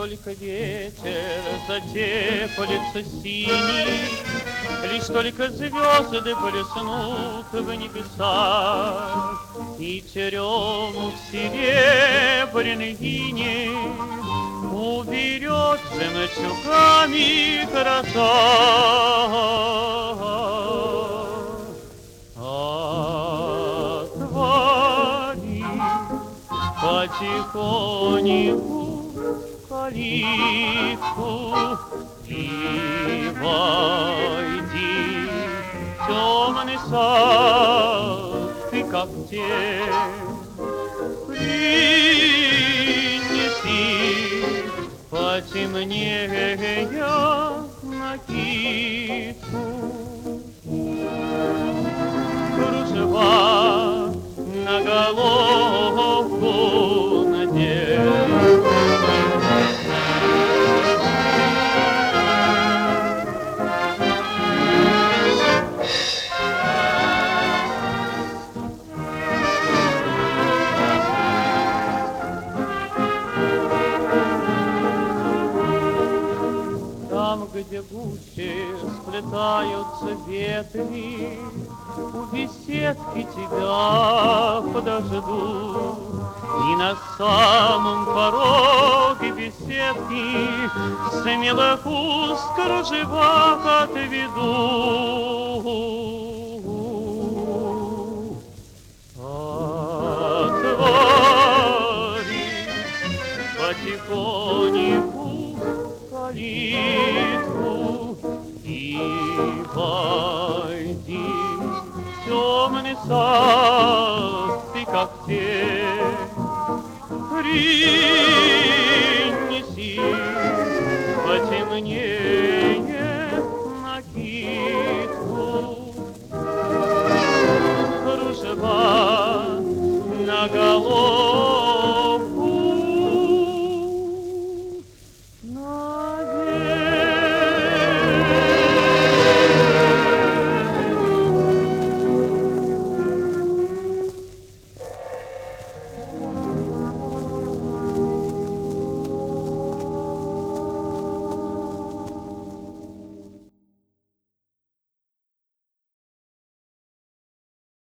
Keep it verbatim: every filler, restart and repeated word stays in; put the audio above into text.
только ветер затеплится синий, лишь только звезды блеснут в небесах, и теремок серебряный иней уберет жемчугами краса. Отвори потихоньку калитку и войди в темный сад, ты как тень. Принеси потемнее накидку, кружева на голову надень. Где гуще сплетаются ветви, у беседки тебя подожду, и на самом пороге беседки смелых уст кружевах отведу. Отвори потихоньку калитку и войди в темный сад, ты как тень.